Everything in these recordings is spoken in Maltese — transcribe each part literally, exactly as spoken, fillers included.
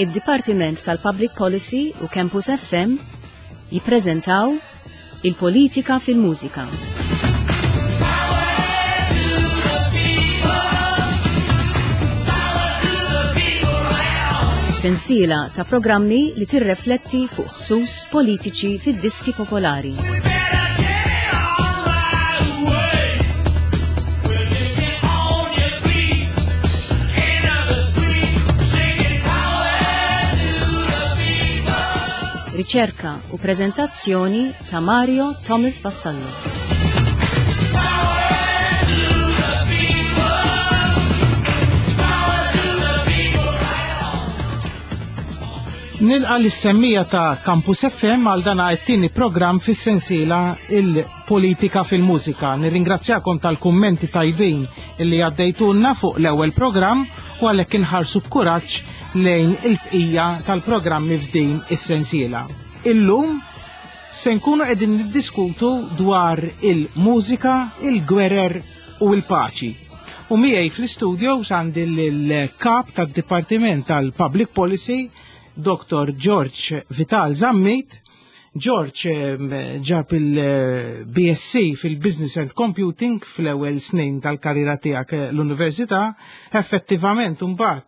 id-Dipartiment tal-Public Policy u Campus F M jippreżentaw il-Politika fil-Mużika. Sensiela ta' programmi li tirrefletti fuq ħsuss politiċi fid-diski popolari. Riċerka u preżentazzjoni ta' Mario Thomas Vassallo. Nilqa l-semmija ta' Campus F M għal dan it-tieni programm fis-sensiela il-Politika fil-Mużika. Nirringrazzjakom tal-kummenti tajbin illi għaddejtulna fuq l-ewwel programm u għalhekk inħarsu b'kuraġġ lejn il-bqija tal-programmi f'din is-sensiela. Illum se nkunu qegħdin niddiskutu dwar il-mużika, il-gwerer u l-paċi. U miegħi fl-istudio għandi l-kap tad-Dipartiment tal-Public Policy, Doktor George Vital Zammit. George ġab il-B S c fil-Business and Computing fl-ewwel snin tal-karriera tiegħek l-Università. Effettivament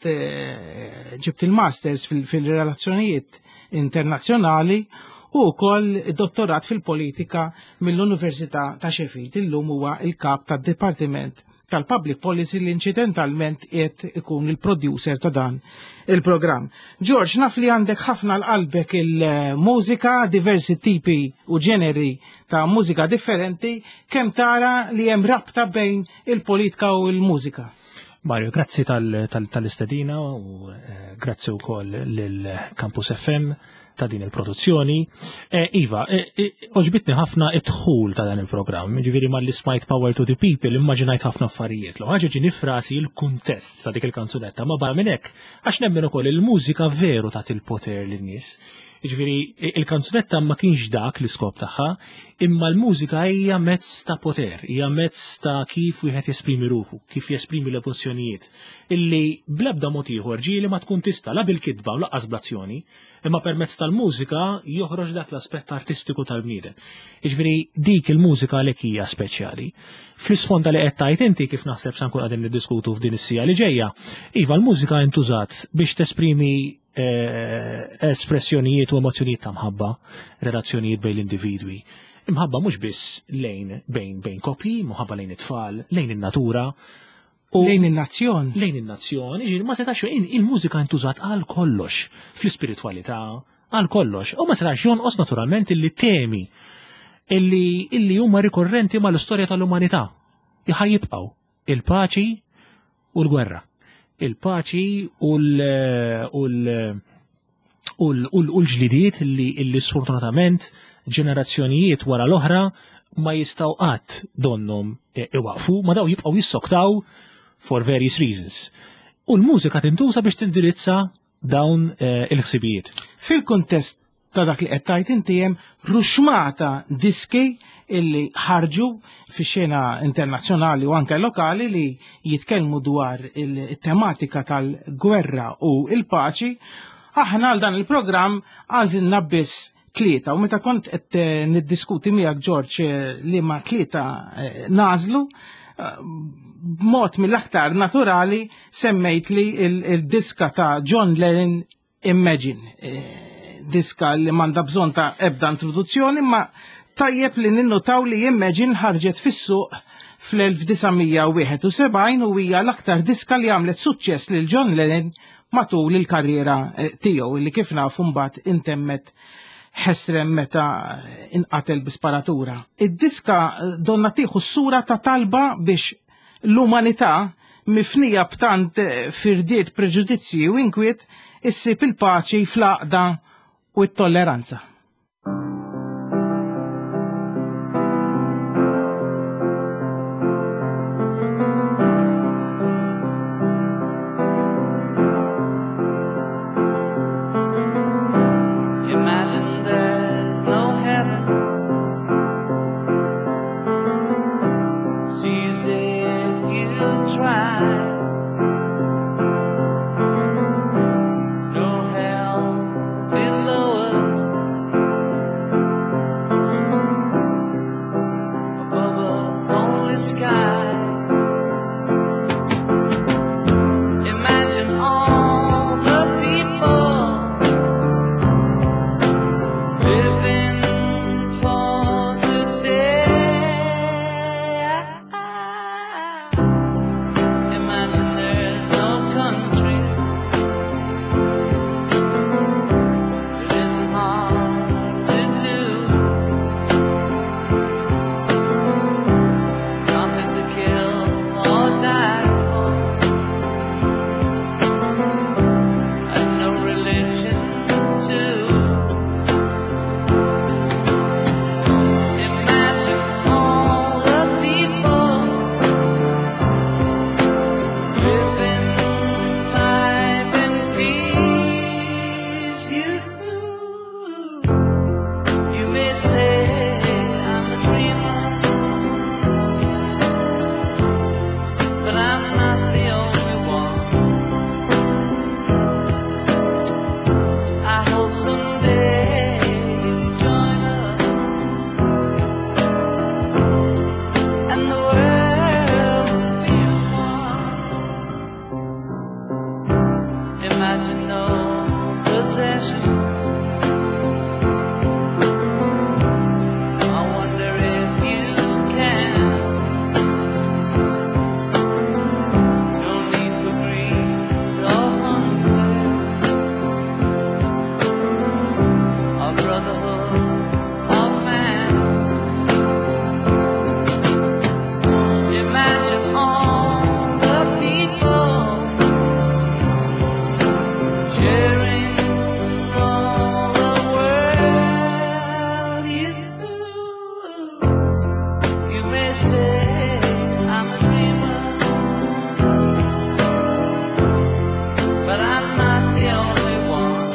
imbagħad ġibt il-Masters fil-Relazzjonijiet Internazzjonali u wkoll dottorat fil-Politika mill-Università ta' Sheffield. Illum huwa il-kap tad-Dipartiment tal-Public Policy li incidentalment qiegħed ikun il-producer ta' dan il-programm. George, naf li għandek ħafna l-qalbek il-mużika, diversi tipi u ġeneri ta' mużika differenti, kemm tara li hemm rabta bejn il-politika u l-mużika? Mario, grazzi tal-istedina u grazzi wkoll lill-Campus F M ta' din il-produzzjoni. Iva, oġbitni ħafna id-dħul ta' dan il-programm, ġifieri mal-li smajt Power to the People, immaġinajt ħafna affarijiet. Lo ħaġa ġini frasi il-kuntest ta' dik il-kanzunetta, ma barra minn hekk, għax nemmen ukoll il-mużika veru ta' il-poter lin-nies. Ġifieri il-kanzunetta ma kienx dak l-iskop tagħha, imma l-mużika hija mezz ta' poter, hija mezz ta' kif wieħed jesprimi ruħu, kif jesprimi l-emozzjonijiet, illi bl-ebda mod ieħor ġieli ma tkun tista' la bil-kitba u laqqas blazzjoni, imma permezz tal-mużika joħroġ dak l-aspett artistiku tal-bniedem. Jiġifieri dik il-mużika għalhekk hija speċjali. Fl-isfonda li qed tgħid inti kif naħseb se nkun qegħdin niddiskutu f'din is-sija li ġejja, iva l-mużika intużat biex tesprimi espressjonijiet u emozzjonijiet ta' mħabba, relazzjonijiet bejn l-individwi. Imħabba mhux biss lejn bejn bejn koppji, mħabba lejn it-tfal, lejn in-natura. Lejn in-nazzjon. Lejn in-nazzjon, ma setax il-mużika intużat għal kollox, fl-ispiritualità, għal kollox. U ma setax jonqos naturalment illi temi illi illi huma rikorrenti mal-istorja tal-umanità. Jibqgħu il-paċi u l-gwerra. Il-paċi u l-ġlidiet illi sfortunatament ġenerazzjonijiet wara l-oħra ma jistgħu qatt donhom iwaqfu, ma daw jibqgħu jissoktaw for various reasons. U l-mużika tintuża biex tindirizza dawn il-ħsibijiet. Fil-kuntest ta' dak li qed tgħid inti hemm ruxmata diski illi ħarġu fi xena internazzjonali u anke lokali li jitkellmu dwar il-tematika tal-gwerra u il-paċi. Aħna għal dan il-programm għażilna biss tlieta u meta kont qed niddiskuti miegħek George li ma tlieta nażlu b'mod mill-aktar naturali semmejt li il-diska ta' John Lennon Imagine. Diska li m'għandha bżonn ta' ebda introduzzjoni, ma tajjeb li ninnotaw li Imagine ħarġet fis-suq fl-elf tisa' wieħed u sebgħin u hija l-aktar diska li għamlet suċċess lil John Lennon matul il-karriera tiegħu li kif nafu mbagħad intemmet ħesrem meta inqatel bisparatura. Id-diska donna tieħu s-sura ta' talba biex l-umanità mifnija b'tant firdiet preġudizzji u inkwiet issib il-paċi fl-għaqda u t-tolleranza. No imagine no possessions. I wonder if you can. No need for greed or hunger, or brotherhood of man. Imagine all the people sharing all the world. You, you may say I'm a dreamer, but I'm not the only one.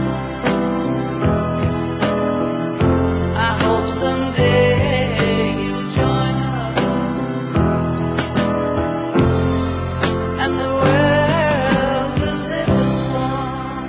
I hope someday you'll join us, and the world will live as one.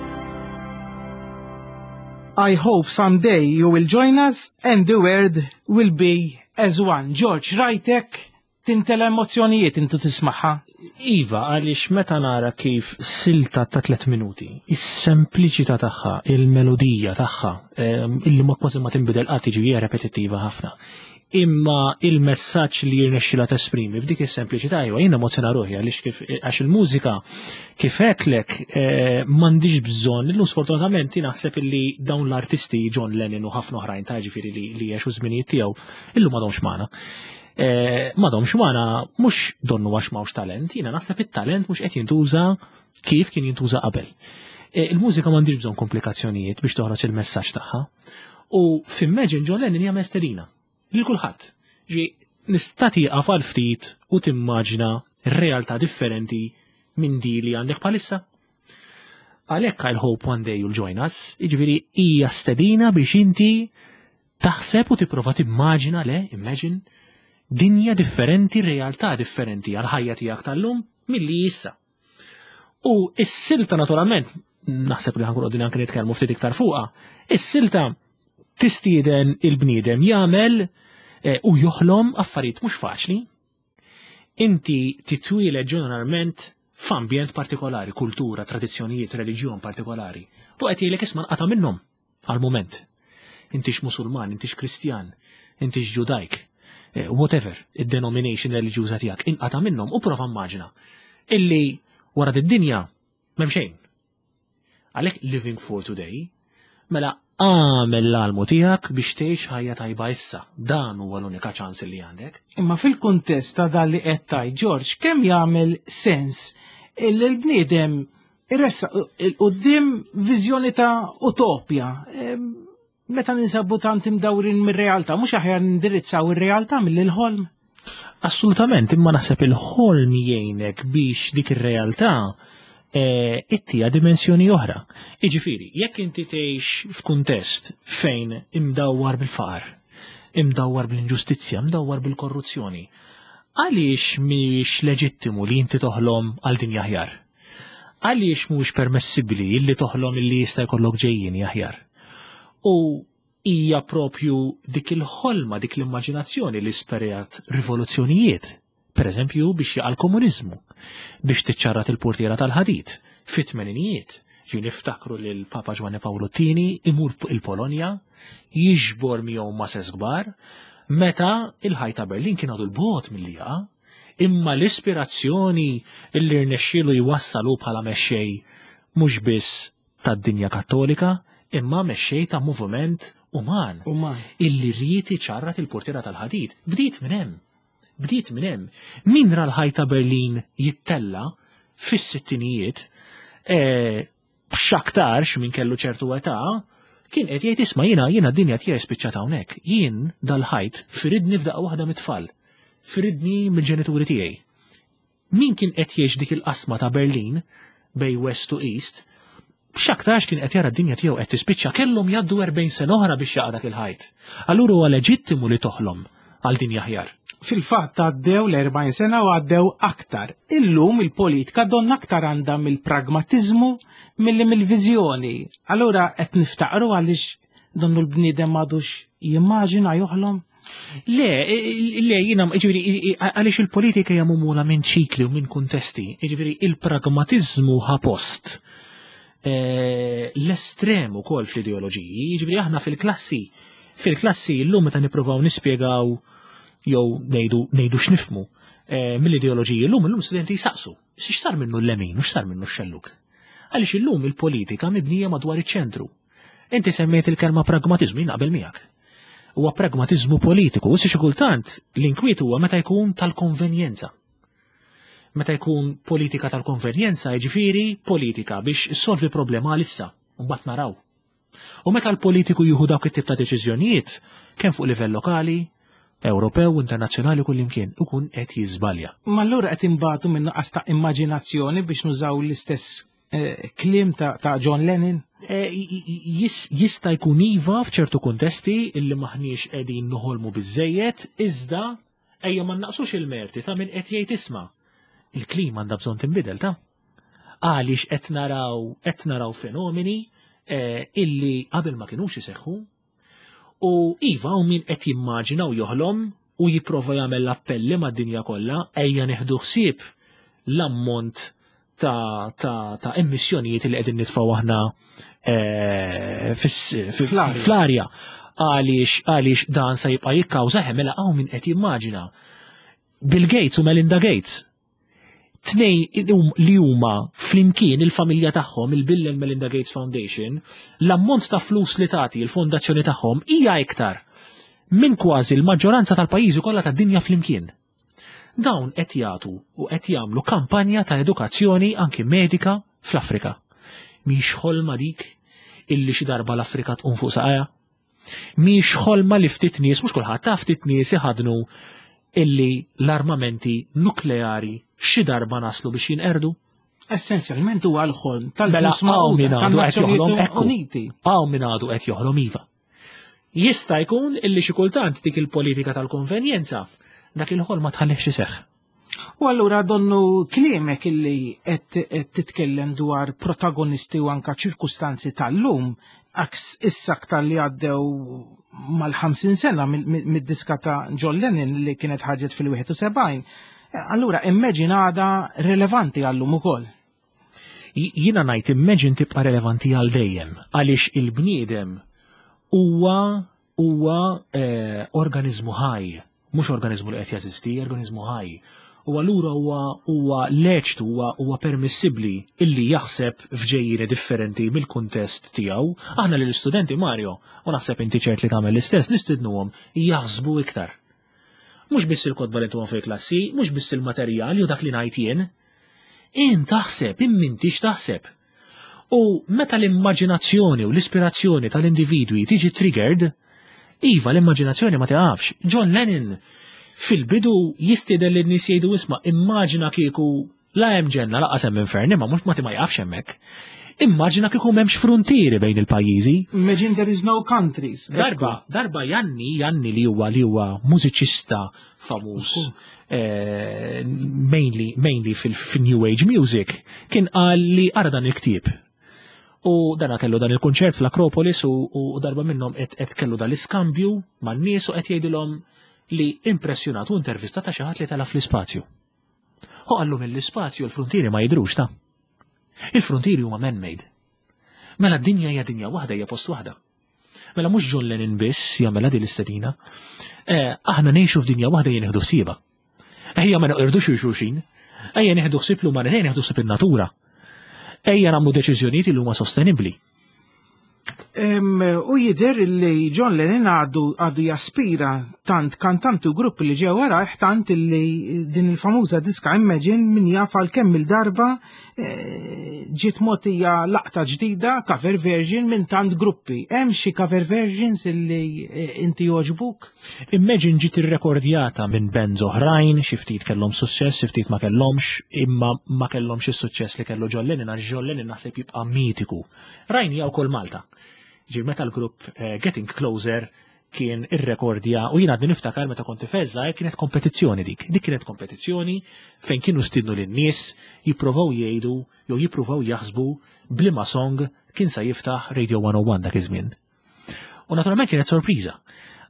I hope someday you will join us and the world will be as one. George, rajtek tintela emozzjonijiet intu tismaħħa. Iva, għaliex meta nara kif silta ta' tlet minuti, is-sempliċità tagħha, il-melodija tagħha, ehm, illi ma kważi ma tinbidel qatt tiġi repetittiva ħafna. Imma il-messaġġ li jirnexxilha tesprimi f'dik is-sempliċità iva jien emozzjona ruħi għaliex kif għax il-mużika kif hekklek eh, m'għandix bżonn, illum sfortunatament jien naħseb illi dawn l-artisti John Lennon u ħafna oħrajn ta' ġifieri li li jgħixu żminijiet tiegħu illum m'għadhomx magħna. Eh, m'għadhomx magħna mhux donnu għax m'hawnx talent, jiena naħseb it-talent mhux qed jintuża kif kien jintuża qabel. Eh, il-mużika m'għandix bżonn komplikazzjonijiet biex toħroġ il-messaġġ tagħha. U f'Imagine John Lennon hija mestedina lil kulħadd. Ġi nista' tieqaf għal ftit u timmaġina realtà differenti minn di li għandek bħalissa. Għalhekk I hope one day you'll join us, jiġifieri hija stedina biex inti taħseb u tipprova timmaġina le, imagine, dinja differenti, realtà differenti għal ħajja tiegħek tal-lum milli issa. U s-silta naturalment, naħseb li ħankun qegħdin anke nitkellmu ftit iktar fuqha, is-silta tistieden il-bniedem jagħmel eh, u joħlom affarijiet mhux faċli. Inti titwieled ġeneralment f'ambjent partikolari, kultura, tradizzjonijiet, reliġjon partikolari. U qed jgħidlek isma' nqata' minnhom għall-mument. Intix Musulman, intix Kristjan, intix Ġudajk, eh, whatever id-denomination reliġjuża tiegħek, inqata' minnhom u prova immaġina illi wara d-dinja m'hemm xejn. Għalhekk living for today, mela għamel l-almu tiegħek biex tgħix ħajja tajba issa. Dan huwa l-unika ċans li għandek. Imma fil-kuntest ta' dan li qed tajt George, kemm jagħmel sens illi l-bniedem irressa il-qudiem viżjoni ta' utopja. Em, Meta ninsabu tant imdawrin mir-realtà, mhux aħjar nindirizzaw ir-realtà mill-ħolm. Assolutament, imma naħseb il-ħolm jgħinek biex dik ir-realtà ittija dimensjoni oħra. Iġifieri, jekk inti tgħix f'kuntest fejn imdawwar bil-faqar, imdawwar bil-inġustizzja, imdawwar bil-korruzzjoni, għaliex mhix leġittimu li inti toħlom għal din aħjar? Għaliex mhux permessibbli illi toħlom illi jista' jkollok ġejjin aħjar? U hija propju dik il-ħolma, dik l-immaġinazzjoni li sperjat rivoluzzjonijiet. Per eżempju biex jaqal komuniżmu, biex tiċċarrat il-portiera tal-ħadid, fit-tmeninijiet. Ġi niftakru li l-Papa Ġwanni Pawlu T-tieni imur il-Polonja, jiġbor miegħu masses kbar, meta il-ħajta Berlin kien għadu l-bot mill-li jaqa', imma l-ispirazzjoni illi rnexxielu jwassalu bħala mexxej mhux biss tad-dinja Kattolika, imma mexxej ta' moviment uman, Uman. illi rrid iċarrat il-portiera tal-ħadid. Bdiet minn hemm. Bdiet minn hemm. Min ra l-ħajta Berlin jittella fis-sittinijiet b'xaktarx minn kellu ċertu età, kien qed jgħid isma' jiena jiena d-dinja tiegħi spiċċat hawnhekk. Jien dal-ħajt firidni f'daqqa waħda mit-tfal. Firidni mill-ġenituri tiegħi. Min kien qed jgħix dik il-qasma ta' Berlin bej West u East, b'xaktarx kien qed jara d-dinja tiegħu qed tispiċċa kellhom jgħaddu erbgħin sena oħra biex jaqa' dak il-ħajt. Allura huwa leġittimu li toħlom għal dinja aħjar. Fil-fatt għaddew l-erbgħin sena u għaddew aktar. Illum il-politika donna aktar għandha mill-pragmatiżmu milli mill-viżjoni. Allura qed niftaqru għaliex donnu l-bniedem m'għadux jimmaġina joħlom. Le, le, jina, ġiviri, għalix il-politika hija mumula minn ċikli u minn kuntesti, ġiviri, il-pragmatizmu ħapost. L-estremu kol fl-ideologiji, ġiviri, aħna fil-klassi, fil-klassi l-lum meta niprofaw nispiegaw jew nejdu, nejdu x'nifmu mill-ideologiji, l-lum l-lum studenti jisaqsu, x'sar minnu l-lemin, u x'sar minnu x-xelluk. Għalix il-lum il-politika mibnija madwar iċ-ċentru. Inti semmejt il-kelma pragmatizmu, jina qabel miegħek. Huwa pragmatizmu politiku, u xi kultant l-inkwiet huwa meta jkun tal-konvenjenza. Meta jkun politika tal-konvenjenza, jiġifieri politika biex issolvi problema għalissa, u mbagħad naraw. U meta l-politiku jieħu dawk it-tip ta' deċiżjonijiet, kemm fuq livell lokali, Ewropew, internazzjonali kullimkien, ikun qed jiżbalja. Ma allura qed imbagħtu minn nuqqas ta' immaġinazzjoni biex nużaw l-istess kliem ta' John Lennon? Jista' jkun iva f'ċertu kuntesti illi maħniex qegħdin noħolmu biżejjed, iżda ejja ma naqsux il-merti ta' min qed jgħid isma'. Il-klima għandha bżonn tinbidel ta'. Għaliex qed naraw qed naraw fenomeni illi qabel ma kinux iseħħu. U iva u min qed jimmaġina u joħlom u jipprova jagħmel appelli mad-dinja kollha ejja neħdu ħsieb l-ammont ta' ta' ta' emissjonijiet li qegħdin nitfgħu aħna fl-arja għaliex għaliex dan se jibqa' jikkawża ħemela hawn min qed jimmaġina. Bill Gates u Melinda Gates. Tnej li huma flimkien il-familja tagħhom, il-Bill and Melinda Gates Foundation, l-ammont ta' flus li tagħti l-fondazzjoni tagħhom hija iktar minn kważi l-maġġoranza tal-pajjiżi kollha tad-dinja flimkien. Dawn qed jagħtu u qed jagħmlu kampanja ta' edukazzjoni anki medika fl-Afrika. Mhix ħolma dik illi xi darba l-Afrika tqum fuq saqajja? Mhix ħolma li ftit nies mhux kulħadd ta' ftit nies iħadnu illi l-armamenti nukleari xi darba naslu biex jinqerdu? Essenzjalment huwa l-ħolm tal-ġnus Uniti. Hawn min għadu qed joħlom iva. Jista' jkun illi xi kultant dik il-politika tal-konvenjenza dak il-ħol ma tħallix iseħħ. U allura donnu kliemek illi qed titkellem dwar protagonisti u anka ċirkustanzi tal-lum aks issa aktar li għaddew mal-ħamsin sena mid-diska ta' John Lennon li kienet ħarġet fil-wieħed u sebgħin. Allura immaġin għada relevanti għallum ukoll. Jiena ngħid immaġin tibqa' relevanti għal dejjem għaliex il-bniedem huwa huwa organizmu ħaj. Mhux organizmu li qed jeżisti, organizmu ħaj. U allura huwa huwa leċtu huwa huwa permissibbli illi jaħseb f'ġejjieni differenti mill-kuntest tiegħu. Aħna lill istudenti Mario, u naħseb inti ċert li tagħmel l-istess, nistidnuhom jaħsbu iktar. Mhux biss il-kodba li tuhom fil-klassi, mhux biss il-materjali u dak li ngħid jien. In taħseb, immintix taħseb. U meta l-immaġinazzjoni u l-ispirazzjoni tal-individwi tiġi triggered, iva l-immaġinazzjoni ma tiqafx. John Lennon fil-bidu jistiedel lin nies jgħidu isma' immaġina kieku la hemm ġenna laqas hemm inferni ma mhux ma ma jqafx hemmhekk. Immaġina kieku m'hemmx frontieri bejn il-pajjiżi. Imagine there is no countries. Darba, darba Janni, Janni li huwa li huwa mużiċista famuż mainly mainly fil-New Age music kien qal li ara dan il-ktieb. U dana kellu dan il-konċert fl-Akropolis u darba minnhom qed kellu dan l-iskambju man-nies u qed jgħidilhom li impressjonat u intervista ta' xi ħadd li tela fl-ispazju. U qallu mill-ispazju l-frontieri ma jidhrux ta'. Il-frontieri huma man-made. Mela d-dinja hija dinja waħda hija post waħda. Mela mhux John Lennon biss jagħmilha din l-istedina. Aħna ngħixu f'dinja waħda jien nieħdu ħsiebha. Ejja ma noqirdux xulxin, ejja nieħdu ħsieb l-umanità nieħdu ħsieb in-natura. Ejja nagħmlu deċiżjonijiet li huma sostenibbli. U jidher li John Lennon għadu għadu jaspira tant kantanti u gruppi li ġew wara tant li din il-famuża diska Imagine min jafal kemm il-darba ġiet mogħtija laqta ġdida cover version minn tant gruppi. Hemm xi cover versions illi inti jogħġbuk? Imagine ġiet irrekordjata minn bands oħrajn, xi ftit kellhom suċċess, xi ftit ma kellhomx, imma ma kellhomx is-suċċess li kellu John Lennon għax John Lennon naħseb jibqa' mitiku. Rajni hawn ukoll Malta. Ġir meta l-grupp Getting Closer kien irrekordja u jien għadni niftakar meta konti fezza kienet kompetizzjoni dik. Dik kienet kompetizzjoni fejn kienu stidnu lin-nies jippruvaw jgħidu jew jippruvaw jaħsbu bliema song kien sa jiftaħ Radio one oh one dak iż-żmien. U naturalment kienet sorpriża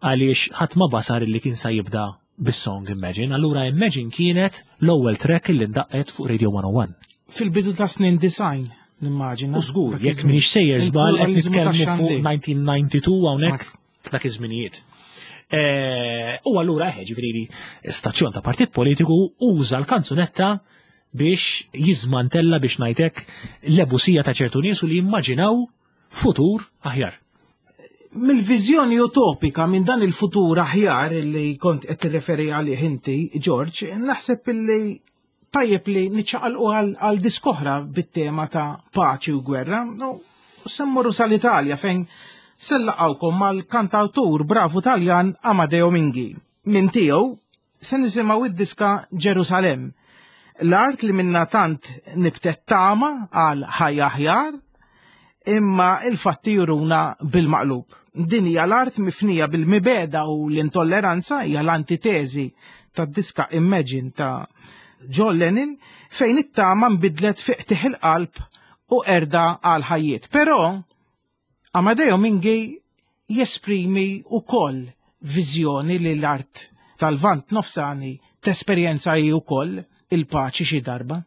għaliex ħadd ma basar li kien sa jibda bis-song Imagine. Allura Imagine kienet l-ewwel track li ndaqqet fuq Radio one oh one. Fil-bidu ta' snin design, nimmaġina. U żgur, jekk minix sejjer żball qed nitkellmu fuq nineteen ninety-two hawnhekk dak iż-żminijiet. U allura eħe ġifieri stazzjon ta' partit politiku uża l-kanzunetta biex jizmantella biex ngħidlek l-ebusija ta' ċertu nies u li jimmaġinaw futur aħjar. Mill-viżjoni utopika minn dan il-futur aħjar li kont qed tirreferi għalih inti, George, naħseb illi tajjeb li niċċaqalqu għal diskoħra bit-tema ta' paċi u gwerra, u semmorru sal-Italja fejn sellaqawkom mal-kantawtur bravu Taljan Amadeo Minghi. Min tiegħu se nisimgħu id-diska Ġerusalem. L-art li minna tant nibtet tama għal ħajja aħjar, imma il-fatti juruna bil-maqlub. Din hija l-art mifnija bil-mibeda u l-intolleranza hija l-antitezi tad-diska Imagine ta' John Lennon fejn it-tama nbidlet fi qtieħ il-qalb u erda għal ħajjiet. Però Amadeo Minghi jesprimi wkoll viżjoni li l-art tal-Vant Nofsani tesperjenza hi wkoll il-paċi xi darba.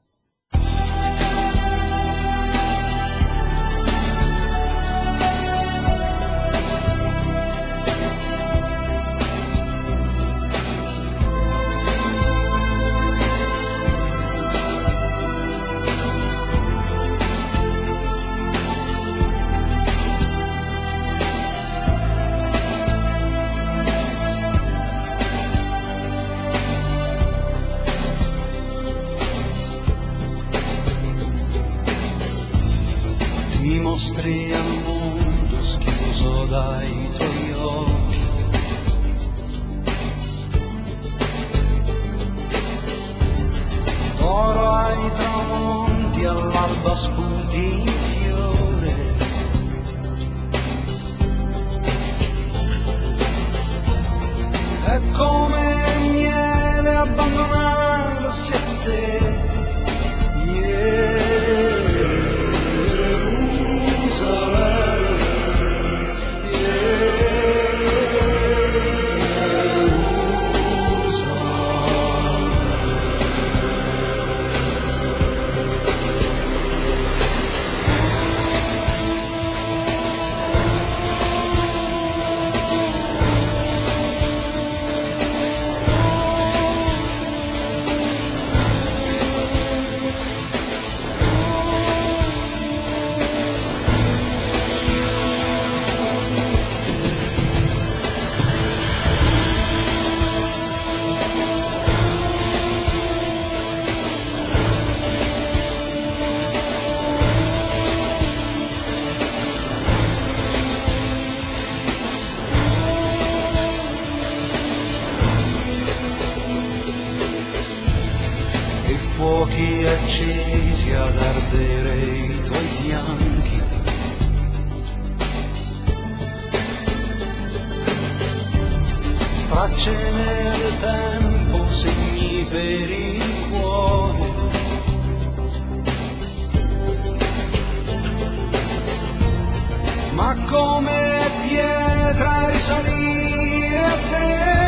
Mi mostri al mondo schiuso dai tuoi occhi. D'oro ai tramonti, all'alba spunti in fiore. È come miele abbandonarsi a te. Yeah. Fuochi accesi ad ardere i tuoi fianchi. Tracce nel tempo, segni per il cuore. Ma come pietra risalire a te.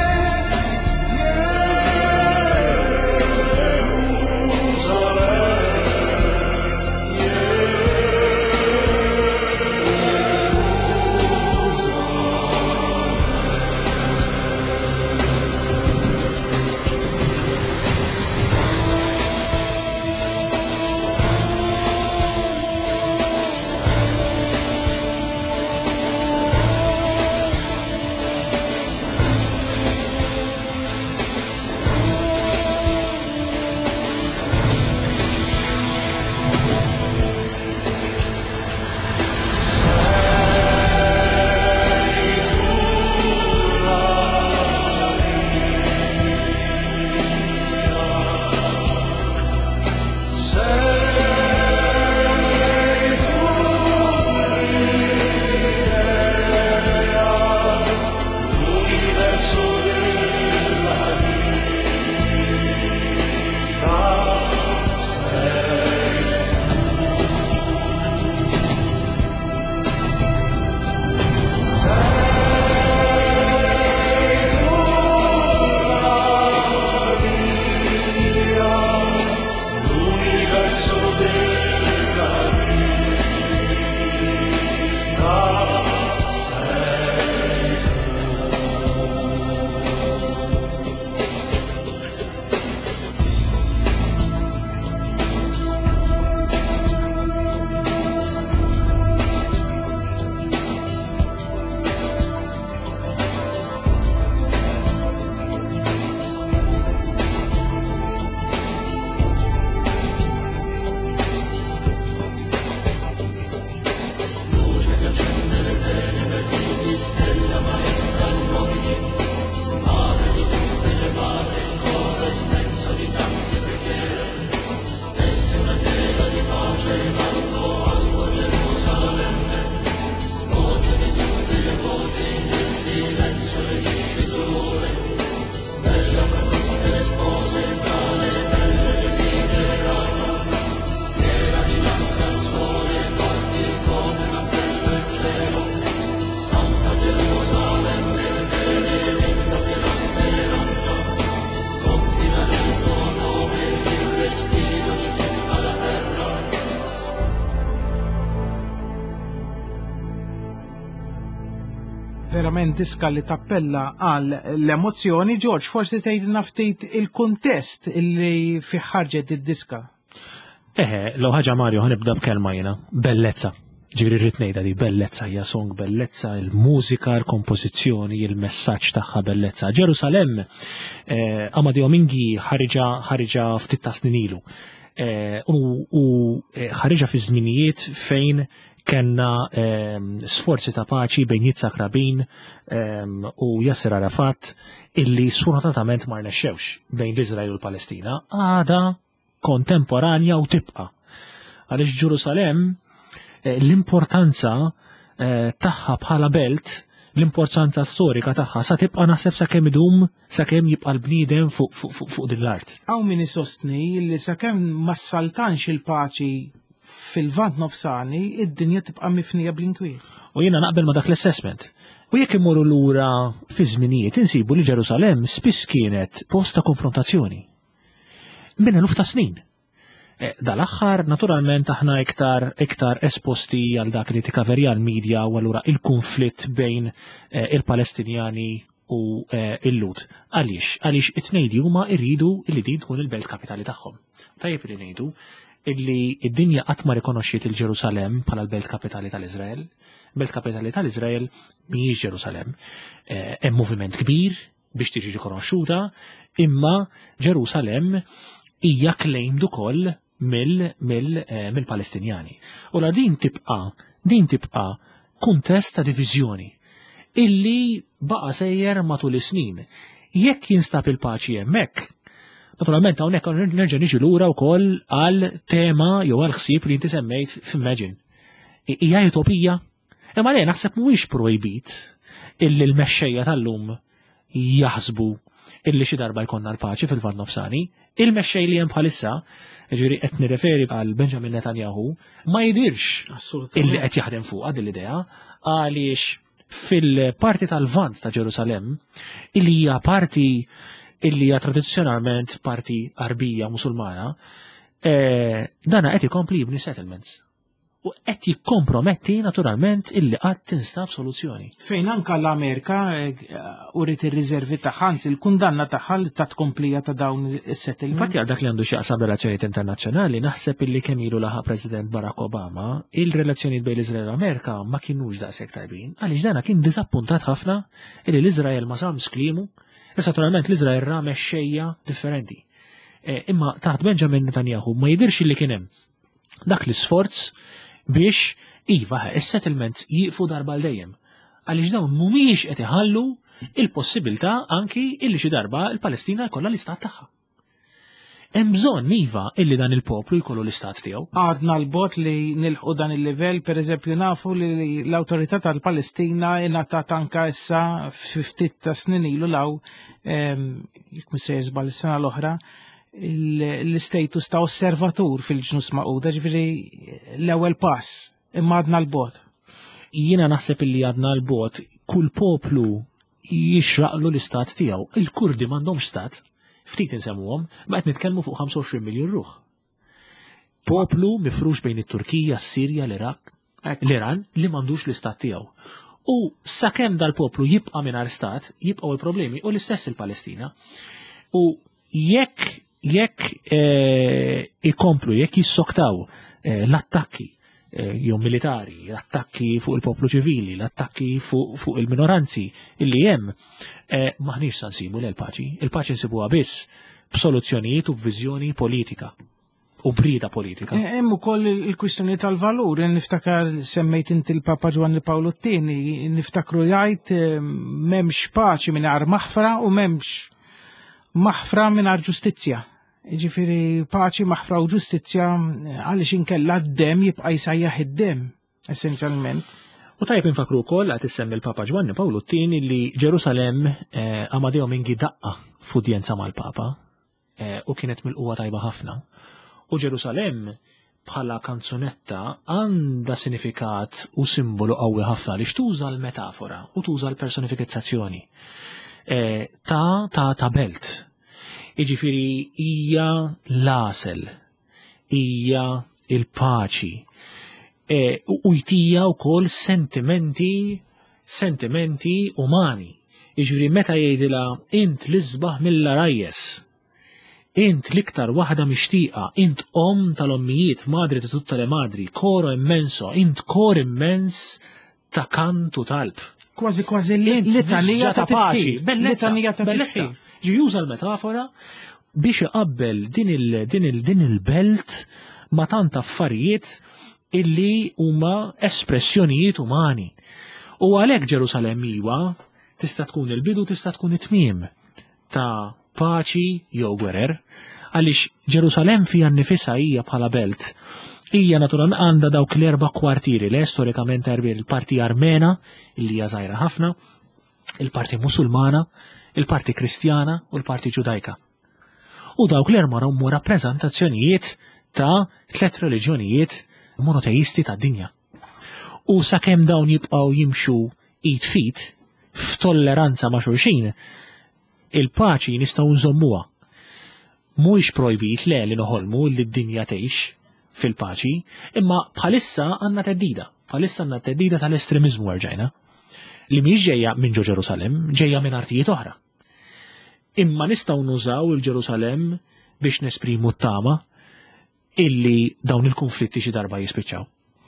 verament diska li tappella għal l-emozzjoni. George, forsi tgħidilna ftit il-kuntest illi fi ħarġet id-diska. Eħe, law ħaġa Mario ħanibda b'kelma jiena, bellezza. Ġifieri rrid ngħidha di bellezza hija song bellezza, il-mużika, l-kompożizzjoni, il-messaġġ tagħha bellezza. Ġerusalem, eh, Amadeo Mingi ħariġa ħariġa ftit ta' snin ilu. Eh, u ħariġa fi żminijiet fejn kenna um, sforzi ta' paċi bejn Yitzhak Rabin um, u Yasser Arafat illi sfortunatament ma rnexxewx bejn l-Iżrael u l-Palestina għada kontemporanja u tibqa. Għaliex Ġerusalem eh, l-importanza eh, tagħha bħala belt, l-importanza storika tagħha sa tibqa' naħseb sakemm idum sakemm jibqa' l-bniedem fuq fuq fuq fu din l-art. Hawn min isostni li sakemm ma ssaltanx il-paċi fil-vant nofsani, id-dinja tibqa' mifnija bl-inkwiet. U jiena naqbel ma dak l-assessment. U jekk immorru lura fi żminijiet insibu li Ġerusalem spiss kienet post ta' konfrontazzjoni. Minn eluf ta' snin. E, Dal-aħħar, naturalment, aħna iktar iktar esposti għal dak li tikaverja l-medja u allura il-konflitt bejn e, il-Palestinjani u e, il-Lut. Għaliex? Għaliex it-tnejdi huma irridu li din tkun il-belt kapitali tagħhom. Tajjeb li ngħidu illi id-dinja qatt ma rikonoxxiet il-Ġerusalem bħala l-belt kapitali tal-Iżrael. Belt kapitali tal-Iżrael mhijiex Ġerusalem. Hemm e, moviment kbir biex tiġi rikonoxxuta, imma Ġerusalem hija claimed ukoll mill-Palestinjani. U la din tibqa' din tibqa' kuntest ta' diviżjoni illi baqa' sejjer matul is-snin. Jekk jinstab il-paċi hemmhekk, naturalment hawnhekk nerġa' niġi lura wkoll għal tema jew għal ħsieb li inti semmejt f'Imagine. Hija utopija? Imma lejn naħseb mhuwiex projbit illi l-mexxejja tal-lum jaħsbu illi xi darba jkollna l-paċi fil-Vant Nofsani. Il-mexxej li hemm bħalissa, ġifieri qed nirreferi għal Benjamin Netanyahu, ma jidirx illi qed jaħdem fuqha din l-idea għaliex fil-parti tal-Vant ta' Ġerusalem illi hija parti illi hija tradizzjonalment parti arbija musulmana, eh, dana qed ikompli jibni settlements. U qed jikkomprometti naturalment illi qatt tinstab soluzzjoni. Fejn anka l-Amerika urid ir-riservi tagħha, il-kundanna tagħha ta' tkomplija ta' dawn is-settlements. Infatti għal dak li għandu x'jaqsam relazzjonijiet internazzjonali, naħseb illi kemm ilu laħa President Barack Obama, il-relazzjonijiet bejn l-Iżrael u Amerika ma kinux daqshekk tajbin, għaliex dana kien diżappuntat ħafna illi l-Iżrael ma samx kliemu. Issa naturalment l-Iżrael ra mexxejja differenti. E, imma taħt Benjamin Netanyahu ma jidirx li kien hemm dak l-isforz biex iva is-settlements jiqfu darba l dejjem. Għaliex dawn mhumiex qed iħallu il-possibilità anki illi xi darba l-Palestina jkollha l-istat tagħha. Hemm bżonn iva illi dan il-poplu jkollu l-istat tiegħu. Għadna l-bot li nilħu dan il-livell, pereżempju nafu li l-awtorità tal-Palestina ingħatat anke issa ftit ta' snin ilu law jekk ma se jiżbal is-sena l-oħra l-istatus ta' osservatur fil-ġnus Magħquda, ġifieri l-ewwel pass, imma għadna l-bot. Jiena naħseb illi għadna l-bot kull poplu jixraqlu l-istat tiegħu. Il-Kurdi m'għandhomx stat. Ftit insemmuhom, ma qed nitkellmu fuq ħamsa u għoxrin miljun ruħ. Poplu mifrux bejn it-Turkija, s-Sirja, l-Iraq, l-Iran li m'għandux l-istat tiegħu. U sakemm dal-poplu jibqa' mingħajr stat, jibqgħu l-problemi u l-istess il-Palestina. U jekk jekk ikomplu, jekk jissoktaw l-attakki jew militari, l-attakki fuq il-poplu ċivili, l-attakki fuq il-minoranzi illi hemm, maħniex sa nsibu l-paċi. Il-paċi nsibuha biss b'soluzzjonijiet u b'viżjoni politika u brida politika. Hemm ukoll il-kwistjoni tal-valur, niftakar semmejt inti l-Papa Ġwanni Pawlu t-tieni, niftakru jgħid m'hemmx paċi mingħajr maħfra u m'hemmx maħfra mingħajr ġustizzja. Ġifiri paċi, maħfra u ġustizzja għaliex inkella d-dem jibqa' jsajjaħ id-dem, essenzjalment. U tajjeb infakru wkoll qed issemmi l-Papa Ġwanni Pawlu t-tieni li Ġerusalem Amadeo Mingi daqqa f'udjenza mal-Papa u kienet milquwa tajba ħafna. U Ġerusalem bħala kanzunetta għandha sinifikat u simbolu qawwi ħafna li tuża l-metafora u tuża l-personifikazzjoni ta' ta' ta' belt. Iġifiri hija l-asel, hija il-paċi, u jtija wkoll sentimenti sentimenti umani. Jiġri meta jgħidilha int l-isbaħ mill-arajjes. Int l-iktar waħda mixtieqa, int om tal-ommijiet, madri ta' tutta le madri, koro immenso, int kor immens ta' kantu talb. Kważi kważi l-litanija ta' paċi, bellezza, bellezza. Ġi juża l-metafora biex iqabbel din il-belt ma tant affarijiet illi huma espressjonijiet umani. U għalhekk Ġerusalem iwa tista' tkun il-bidu, tista' tkun it-tmiem ta' paċi jew gwerer, għaliex Ġerusalem fija nnifisha hija bħala belt. Hija naturalment għandha dawk l-erba' kwartieri li storikament erbir il-parti Armena, illi hija żgħira ħafna, il-parti Musulmana, il-parti Kristjana u l-parti Ġudajka. U dawk l-erba' huma rappreżentazzjonijiet ta' tliet reliġjonijiet monoteisti tad-dinja. U sakemm dawn jibqgħu jimxu id fit f'tolleranza ma' xulxin, il-paċi nistgħu nżommuha. Mhuwiex projbit le li noħolmu li d-dinja tgħix fil-paċi, imma bħalissa għandna teddida, bħalissa għandna teddida tal-estremizmu rġajna, li mhix ġejja minn ġo Ġerusalem, ġejja minn artijiet oħra. Imma nistgħu nużaw il-Ġerusalem biex nesprimu t-tama illi dawn il-konflitti xi darba jispiċċaw.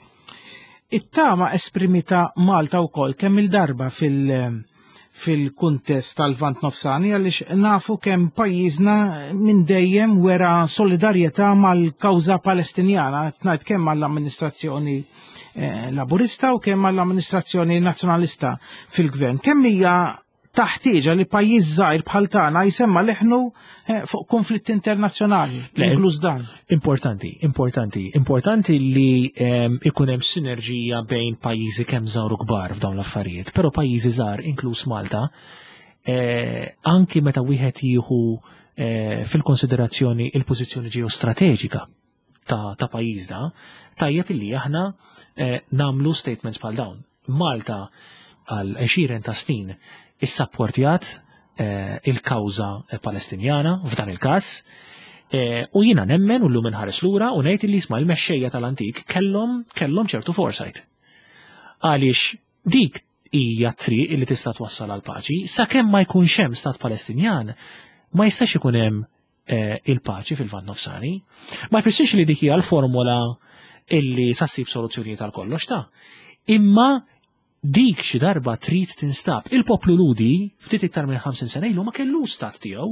It-tama esprimita Malta wkoll kemm il-darba fil- fil-kuntest tal-Vant Nofsani għaliex nafu kemm pajjiżna minn dejjem wera solidarjetà mal-kawża Palestinjana, ngħid kemm mal-amministrazzjoni laburista u kemm mal-amministrazzjoni nazzjonalista fil-gvern. Kemm hija taħtieġa li pajjiż żgħir bħal tagħna jsemma leħnu fuq konflitt internazzjonali, inkluż dan. Importanti, importanti, importanti li ikun hemm sinerġija bejn pajjiżi kemm żgħar u kbar f'dawn l-affarijiet, però pajjiżi żgħar inkluż Malta, anki meta wieħed jieħu fil-konsiderazzjoni il-pożizzjoni ġeostrateġika ta' ta' pajjiżna, tajjeb illi aħna nagħmlu statements bħal dawn. Malta għal għexieren ta' snin is-sapportjat eh, il-kawża Palestinjana f'dan il-każ, eh, u jiena nemmen u llum inħares lura u ngħid li isma' l-mexxejja tal-antik kellhom kellhom ċertu foresight. Għaliex dik hija triq li tista' twassal għal paċi, sakemm ma jkunx hemm stat Palestinjan, ma jistax ikun hemm eh, il-paċi fil-Vant Nofsani. Ma jfissirx li dik hija l-formola illi sa ssib soluzzjonijiet għal kollox ta'. Imma dik xi darba trid tinstab. Il-poplu ludi ftit iktar minn ħamsin sena ilu ma kellu stat tiegħu.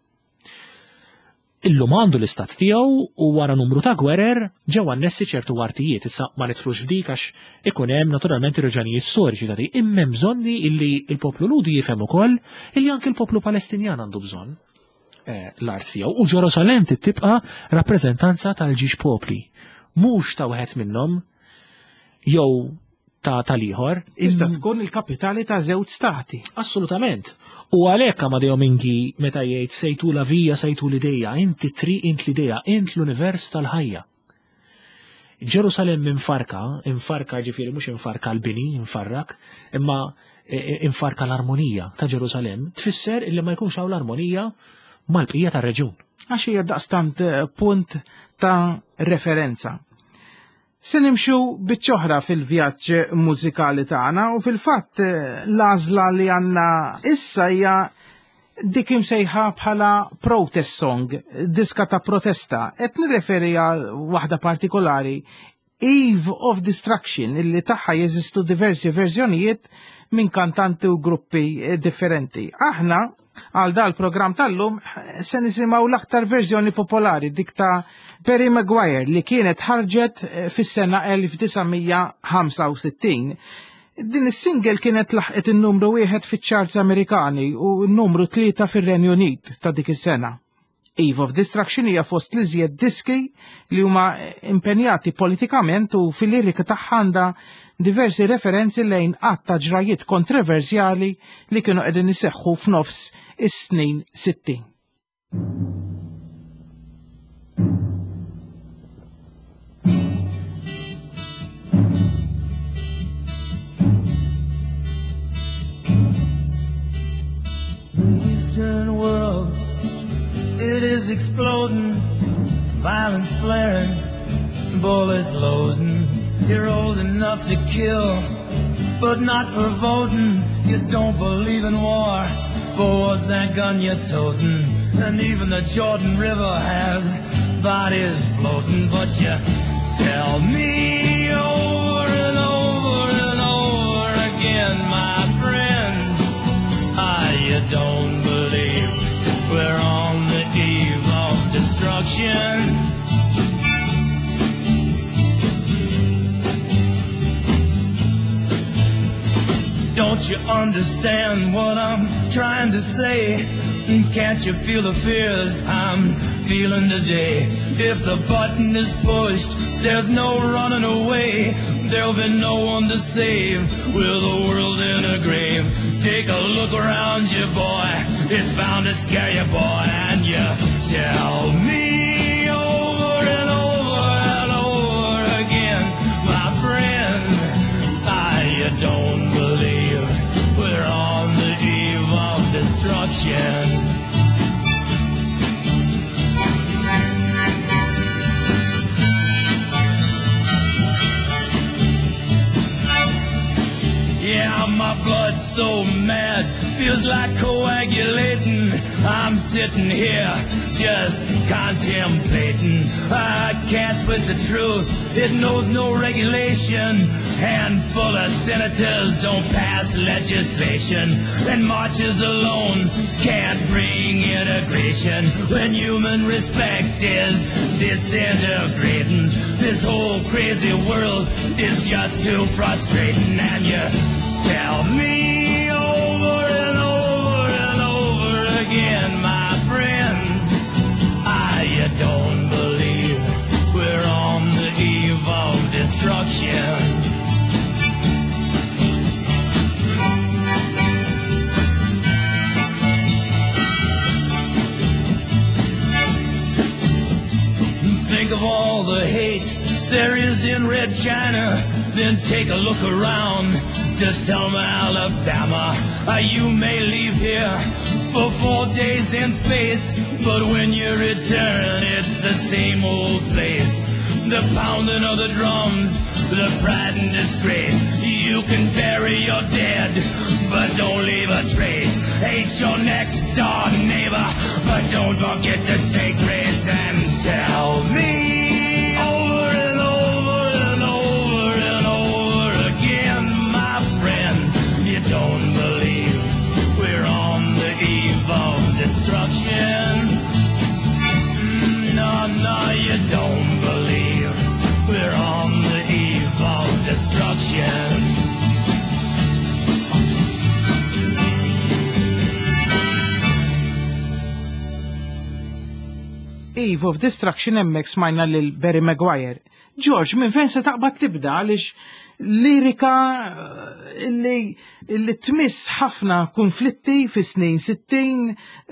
Illum għandu l-istat tiegħu u wara numru ta' gwerer ġew annessi ċertu artijiet. Issa ma nidħlux f'dik għax ikun hemm naturalment ir-raġunijiet storiċi ta' dik. Imma hemm bżonni illi il-poplu ludi jifhem ukoll illi anke il-poplu Palestinjan għandu bżonn l-art tiegħu. U Ġerusalem tibqa' rappreżentanza tal-ġiex popli. Mhux ta' wieħed minnhom jew ta' tal-ieħor. Iżda tkun il-kapitali ta' żewġ stati. Assolutament. U għalhekk Amadeo Mingi meta jgħid sejtu la vija sejtu l-idea, inti tri int l-idea, int l-univers tal-ħajja. Ġerusalem infarka, infarka ġifieri mhux infarka l-bini, infarrak, imma infarka l-armonija ta' Ġerusalem, tfisser illi ma jkunx hawn l-armonija mal-bqija tar-reġjun. Għax hija daqstant punt ta' referenza. Se nimxu biċ-ċoħra fil-vjaġġ mużikali tagħna u fil-fatt l-għażla li għandna issa hija dik imsejħa bħala protest song, diska ta' protesta. Qed nirreferi għal waħda partikolari, Eve of Destruction, illi tagħha jeżistu diversi verżjonijiet minn kantanti u gruppi differenti. Aħna għal dal-programm tal-lum se nisimgħu l-aktar verżjoni popolari dik ta' Perry Maguire li kienet ħarġet fis-sena elf tisgħumija ħamsa u sittin. Din is-single kienet laħqet in-numru wieħed fiċ-charts Amerikani u n-numru tlieta fir-Renju Unit ta' dik is-sena. Eve of Destruction hija fost li żjed diski li huma impenjati politikament u fil-lirika tagħha għandha diversi referenzi lejn qatt ta' ġrajiet kontroversjali li kienu qegħdin iseħħu f'nofs is-snin sittin. The Eastern world, it is exploding, violence flaring, bullets loading. You're old enough to kill, but not for voting. You don't believe in war, but what's that gun you're toting? And even the Jordan River has bodies floating. But you tell me over and over and over again, my friend, ah, you don't believe we're on the eve of destruction. Don't you understand what I'm trying to say? Can't you feel the fears I'm feeling today? If the button is pushed, there's no running away. There'll be no one to save with the world in a grave. Take a look around you, boy. It's bound to scare you, boy. And you tell me over and over and over again, my friend, ah, you don't believe we're on the eve of destruction. Yeah, my blood's so mad, feels like coagulating. I'm sitting here just contemplating. I can't twist the truth, it knows no regulation. Handful of senators don't pass legislation, and marches alone can't bring integration. When human respect is disintegrating, this whole crazy world is just too frustrating. And you tell me over and over and over again, my friend, ah, you don't believe we're on the eve of destruction. Think of all the hate there is in Red China, then take a look around to Selma, Alabama. Uh, you may leave here for four days in space, but when you return, it's the same old place. The pounding of the drums, the pride and disgrace. You can bury your dead, but don't leave a trace. Hate your next door neighbor, but don't forget to say grace. And tell me over and over and over and over again, my friend, you don't believe we're on the eve of destruction. No, no, you don't believe we're on the eve of destruction. Eve of Destruction emmek smajna lil Barry Maguire. George, minn fejn se taqbad tibda għaliex lirika illi illi tmiss ħafna konflitti fi snin sittin,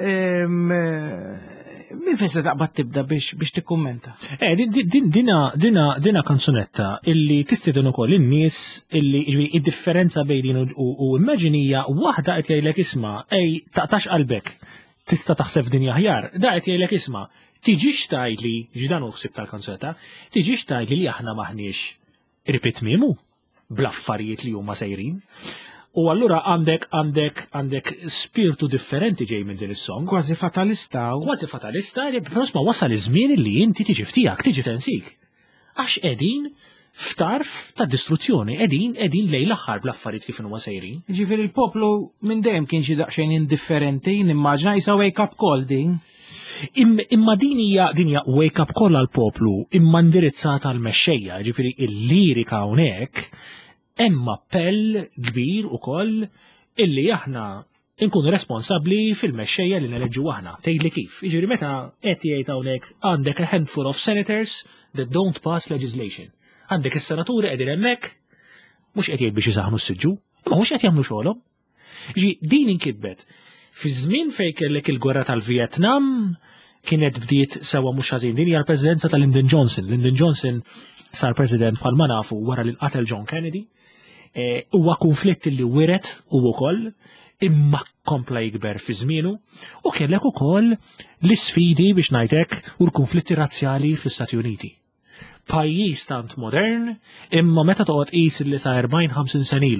minn fejn se taqbad tibda biex biex tikkummenta? Eh, dina dina dina kanzunetta illi tistidun ukoll in-nies illi id-differenza bejn din u immaġinija waħda qed jgħidlek isma' ej taqtax qalbek tista' taħseb dinja aħjar, da qed jgħidlek isma' tiġix tgħidli ġidan u ħsib tal-kanzunetta, tiġix tgħidli li aħna maħniex ripit miemu bl-affarijiet li huma sejrin. U allura għandek għandek għandek spiritu differenti ġej minn din is-song. Kważi fatalista. Kważi fatalista, prosma wasal iż-żmien li inti tiġi ftijak, tiġi tensik. Għax qegħdin f'tarf ta' distruzzjoni, qegħdin qegħdin lejn l-aħħar bl-affarijiet kif huma sejrin. Ġifieri il-poplu minn dejjem kien xi daqsxejn indifferenti, nimmaġna jisa wake up call din. Imma din hija din hija wake up call għall poplu imma indirizzata għal mexxejja, ġifieri il-lirika hawnhekk hemm appell kbir ukoll illi aħna nkunu responsabbli fil-mexxejja li neleġġu aħna. Tgħidli kif? Jiġifieri meta qed jgħid hawnhekk għandek a handful of senators that don't pass legislation. Għandek is-senaturi qegħdin hemmhekk mhux qed jgħid biex isaħnu s-siġġu, imma mhux qed jagħmlu xogħolhom. Ġi din inkitbet. Fi żmien fejn kellek il-gwerra tal-Vjetnam kienet bdiet sewwa mhux ħażin. Din hija l-presidenza ta' Lyndon Johnson. Lyndon Johnson sar president bħalma nafu wara li nqatel John Kennedy. Huwa konflitt li wiret u wkoll imma kompla jikber fi żmienu u kellek ukoll l-isfidi biex ngħidlek u l-konflitti razzjali fl-Istati Uniti. Pajjiż tant modern imma meta toqgħod qis li sa erbgħin ħamsin sen ilu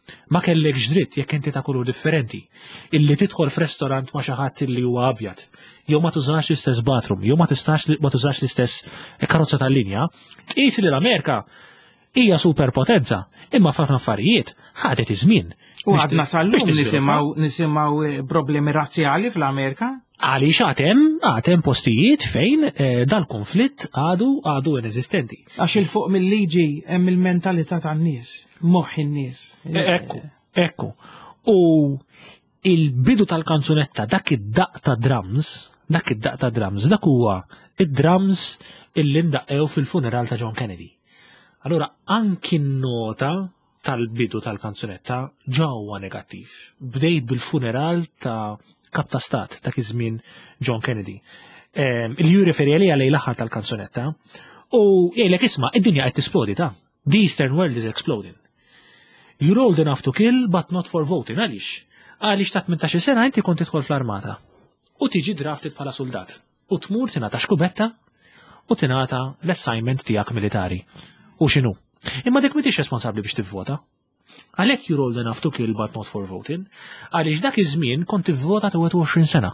ma kellekx dritt jekk inti ta' kulur differenti. Illi tidħol f'restorant ma' xi ħadd illi huwa abjad, jew ma tużax l-istess bathroom, jew ma tistax ma tużax l-istess karozza tal-linja, tqis li l-Amerika hija superpotenza, imma f'ħafna affarijiet ħadet iż-żmien. U għadna sal-lum nisimgħu nisimgħu problemi razzjali fl-Amerika? Għaliex għatem, għatem postijiet fejn eh, dal-konflitt għadu għadu inesistenti. Għax il-fuq mill-liġi hemm il-mentalità tan-nies, moħħ in-nies. Ekku, ekku. U il-bidu tal-kanzunetta dak id-daq ta' drums, dak id-daq ta' drums, dak huwa id-drums illi ndaqqew fil-funeral ta' John Kennedy. Allora, anki nota tal-bidu tal-kanzunetta ġewwa negattiv. Bdejt bil-funeral ta' kap ta' stat dak iż-żmien John Kennedy. Um, Il-ju referi għalija lejn l-aħħar tal-kanzunetta u jgħidlek isma' id-dinja qed tisplodi ta'. The Eastern world is exploding. You're old enough to kill but not for voting. Għaliex? Għaliex ta' tmintax-il sena inti kont tidħol fl-armata u tiġi drafted bħala soldat u tmur tingħata xkubetta u tingħata l-assignment tiegħek militari. U x'inhu? Imma dik m'intix responsabbli biex tivvota. Għalhekk you're old enough to kill but not for voting, għaliex dak iż-żmien kont tivvota ta' għoxrin sena.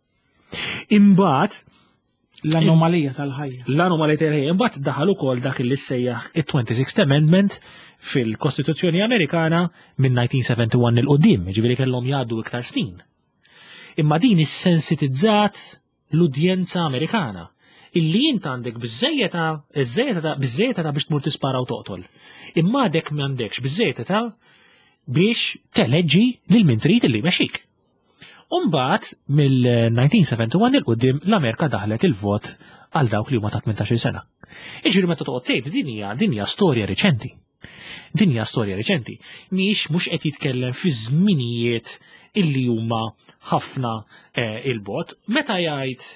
Imbagħad l-anomalija tal-ħajja. L-anomalija tal-ħajja imbagħad daħal ukoll dak li sejjaħ it-twenty-sixth Amendment fil-Kostituzzjoni Amerikana minn nineteen seventy-one il qudiem, ġifieri kellhom jgħaddu iktar snin. Imma din issensitizzat l-udjenza Amerikana illi jint għandek biżejjeta, biżejjeta biex tmur tispara u toqtol. Imma għadek m'għandekx biżejjeta biex teleġġi lil min trid illi jmexxik. Umbagħad mill-nineteen seventy-one il qudiem l-Amerika daħlet il-vot għal dawk li huma ta' tmintax-il sena. Iġri meta toqgħod tgħid din hija din hija storja riċenti. Din hija storja riċenti. Mhix mhux qed jitkellem fi żminijiet illi huma ħafna il-bot, meta jgħid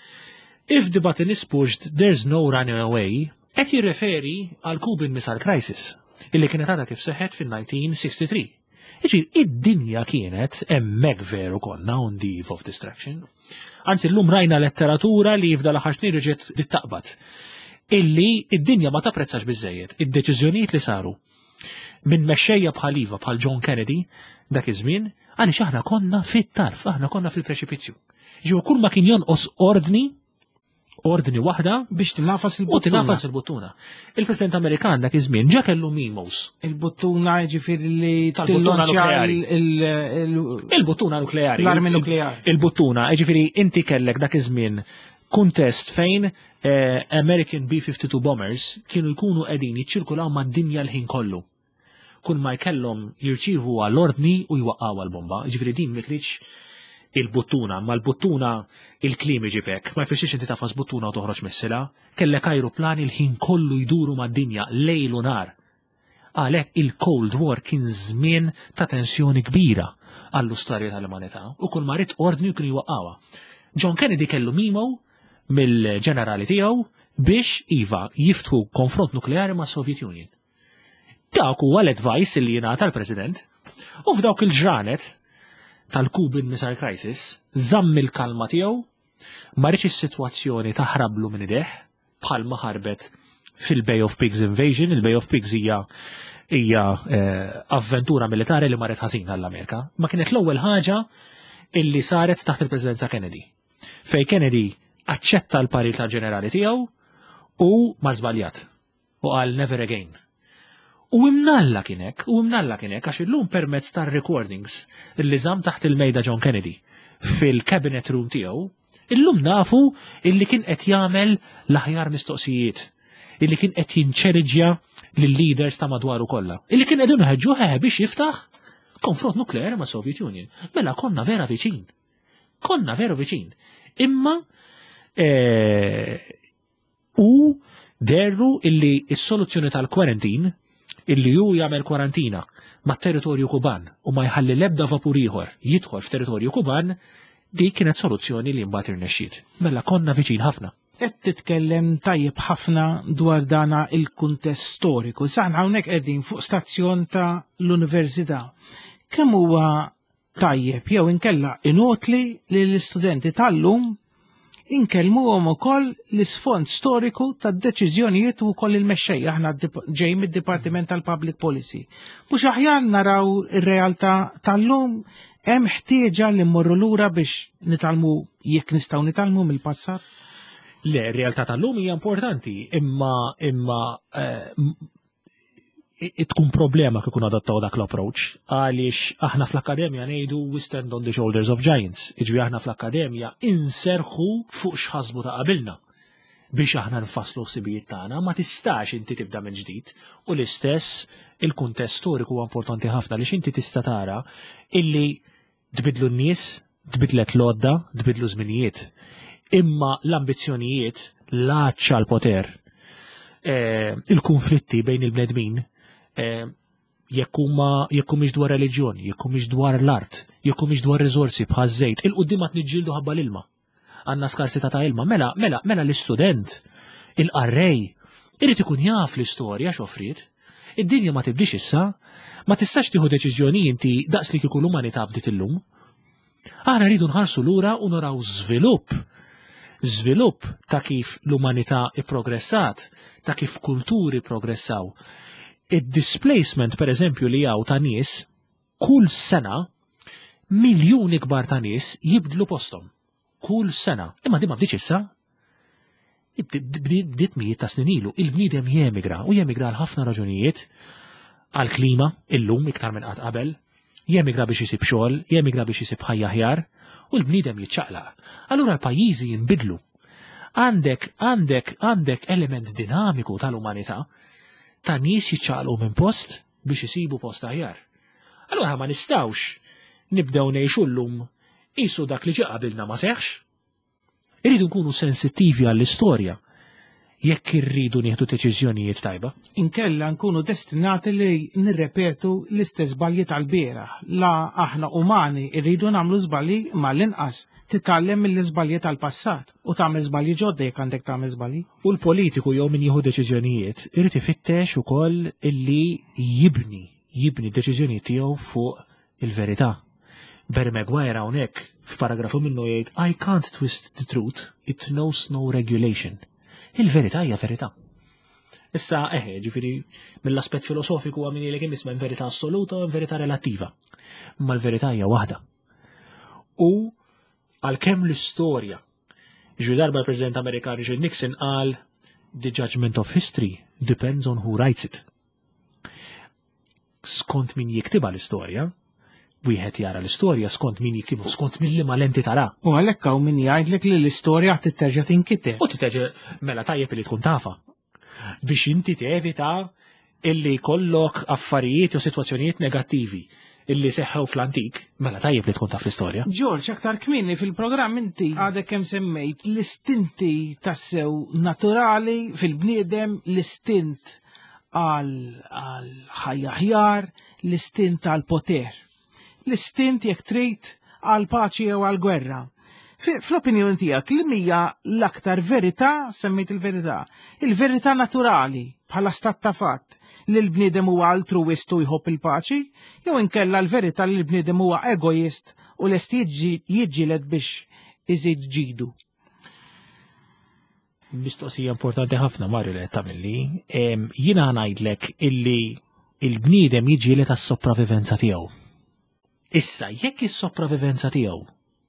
if the button is pushed, there's no running away, qed jirreferi għal Cuban Missile Crisis, illi kienet għadha kif seħħet fin-nineteen sixty-three. Iġi, id-dinja kienet hemmhekk veru konna on the eve of destruction. Anzi, llum rajna letteratura li f'dal aħħar snin riġiet tittaqbad. Illi id-dinja ma tapprezzax biżejjed id-deċiżjonijiet li saru minn mexxejja bħal-iva bħal John Kennedy dak iż-żmien, għaliex aħna konna fit-tarf, aħna konna fil-preċipizzju. Ġew kull ma kien jonqos ordni ordni waħda biex tinafas il-buttuna. U tinafas il-buttuna. Il-President Amerikan dak iż-żmien ġa kellu mimos. Il-buttuna ġifieri li tal-buttuna nukleari. Il-buttuna nukleari. L-armi nukleari. Il-buttuna, ġifieri inti kellek dak iż-żmien kuntest fejn American B fifty-two bombers kienu jkunu qegħdin jiċċirkulaw mad-dinja l-ħin kollu. Kun ma jkellhom jirċievu għall-ordni u jwaqqgħu għall-bomba, ġifieri din ma tridx il-buttuna, ma l-buttuna il-klimi ġibek, ma jfirxiex inti tafas buttuna u toħroġ missila, kellek ajruplani il-ħin kollu jduru mad-dinja lejl u nar. Għalhekk il-Cold War kien żmien ta' tensjoni kbira għall-istorja tal-umanità u kull ma rid ordni kien jwaqqawha. John Kennedy kellu mimo mill-ġenerali tiegħu biex iva jiftħu konfront nukleari ma' Soviet Union. Dak huwa l-advice li jingħata l-President u f'dawk il-ġranet tal-Cuban Missile Crisis, zamm il-kalma tiegħu, ma rridx is-sitwazzjoni taħrablu minn ideh bħalma ħarbet fil-Bay of Pigs Invasion. Il-Bay of Pigs hija hija avventura militari li marret ħażin għall-Amerika. Ma kienet l-ewwel ħaġa illi saret taħt il-Presidenza Kennedy. Fej Kennedy aċċetta l-parir tal-ġenerali tiegħu u ma żbaljat u qal never again. U imnalla kienek, u imnalla kienek, għax illum permezz tar-recordings illi żamm taħt il-mejda John Kennedy fil-cabinet room tiegħu, illum nafu illi kien qed jagħmel l-aħjar mistoqsijiet, illi kien qed jinċeleġja lill-leaders ta' madwaru kollha, illi kien qegħdin iħeġġuh biex jiftaħ konfront nukleari ma' Soviet Union. Mela konna vera viċin. Konna vera viċin. Imma u derru illi s-soluzzjoni tal-quarantine illi ju jagħmel kwarantina ma' territorju Kuban u ma jħalli l-ebda vapur ieħor jidħol f'territorju Kuban, dik kienet soluzzjoni li mbagħad irnexxiet. Mela konna viċin ħafna. Qed titkellem tajjeb ħafna dwar dana il-kuntest storiku. Saħna hawnhekk qegħdin fuq stazzjon ta' l-Università. Kemm huwa tajjeb jew inkella inutli li l-istudenti tal-lum inkellmuhom ukoll l-isfond storiku tad-deċiżjonijiet u wkoll il-mexxejja aħna ġej mid-Dipartiment tal-Public Policy. Mhux aħjar naraw ir-realtà tal-lum hemm ħtieġa li mmorru lura biex nitalmu jekk nistgħu nitalmu mill-passat? Le, r-realtà tal-lum hija importanti, imma imma tkun problema kikun adottaw dak l-approach, għaliex aħna fl-Akkademja ngħidu we stand on the shoulders of giants. Iġri aħna fl-Akkademja inserħu fuq x'ħasbu ta' qabilna biex aħna nfasslu ħsibijiet tagħna, ma tistax inti tibda minn ġdid u l-istess il-kuntest storiku huwa importanti ħafna għaliex inti tista' tara illi tbidlu n-nies, tbidlet l-odda, tbidlu żminijiet. Imma l-ambizzjonijiet l-għaċċa l-poter, il-konflitti bejn il-bnedmin, jekk huma jekk mhix dwar reliġjoni, jekk mhix dwar l-art, jekk mhix dwar riżorsi bħal żejt, il-qudiem qed niġġieldu ħabba l-ilma. Għandna skarsità ta' ilma, mela mela mela l-istudent, il-qarrej, irid ikun jaf l-istorja x'offriet. Id-dinja ma tibdix issa, ma tistax tieħu deċiżjoni inti daqs li kieku l-umanità bdiet illum. Aħna rridu nħarsu lura u naraw żvilupp. Żvilupp ta' kif l-umanità ipprogressat, ta' kif kulturi progressaw. Id-displacement per eżempju li jaw ta' nies, kull sena miljuni kbar ta' nies jibdlu postom. Kull sena. Imma di ma bdiċ issa. Bdiet mijiet ta' snin ilu. Il-bniedem jemigra u jemigra l-ħafna raġunijiet għal-klima illum iktar minn qatt qabel, jemigra biex isib xogħol, jemigra biex isib ħajja aħjar u l-bniedem jiċċaqlaq. Allura l-pajjiżi jinbidlu. Għandek għandek għandek element dinamiku tal-umanità ta' nies jiċċaqlu minn post biex isibu post aħjar. Allura ma nistawx nibdew ngħixu llum qisu dak li ġie qabilna ma seħħx. Irridu nkunu sensittivi għall-istorja jekk irridu nieħdu deċiżjonijiet tajba. Inkella nkunu destinati li nirrepetu l-istess żbalji tal-bieraħ. La aħna umani rridu nagħmlu żbalji mal-inqas titgħallem mill-iżbalji tal-passat u tagħmel żbalji ġodda jekk għandek tagħmel żbalji. U l-politiku jew min jieħu deċiżjonijiet irid ifittex ukoll illi jibni jibni deċiżjonijiet tiegħu fuq il-verità. Barry Maguire hawnhekk f'paragrafu minnu jgħid I can't twist the truth, it knows no regulation. Il-verità hija verità. Issa eħe, ġifieri mill-aspett filosofiku għamini li kien isma' verità assoluta u verità relattiva. Ma l-verità hija waħda. U għalkemm l-istorja, ġu darba l-President Amerikan Richard Nixon qal the judgment of history depends on who writes it. Skont min jiktiba l-istorja, wieħed jara l-istorja skont min jiktibu, skont min li ma lenti tara. U għalhekk hawn min jgħidlek li l-istorja titterġa' tinkiteb. U titterġa' mela tajjeb li tkun tafa. Biex inti tevita illi kollok affarijiet u sitwazzjonijiet negattivi illi seħħew fl-antik, mela tajjeb li tkun taf l-istorja. George, aktar kmieni fil-programm inti għadek hemm semmejt l-istinti tassew naturali fil-bniedem, l-istint għal ħajja aħjar, l-istint għal poter. L-istint jekk trid għal paċi jew għal gwerra. Fl-opinjoni tiegħek li hija l-aktar verità, semmejt il-verità, il-verità naturali bħala stat ta' fatt li l-bniedem huwa altruist u jħobb il-paċi, jew inkella l-verità li l-bniedem huwa egoist u lest jiġġieled biex iżid ġidu. Mistoqsija importanti ħafna Mario li qed tagħmilli. Jiena ngħidlek illi l-bniedem jiġġieled għas-sopravivenza tiegħu. Issa, jekk is-sopravivenza tiegħu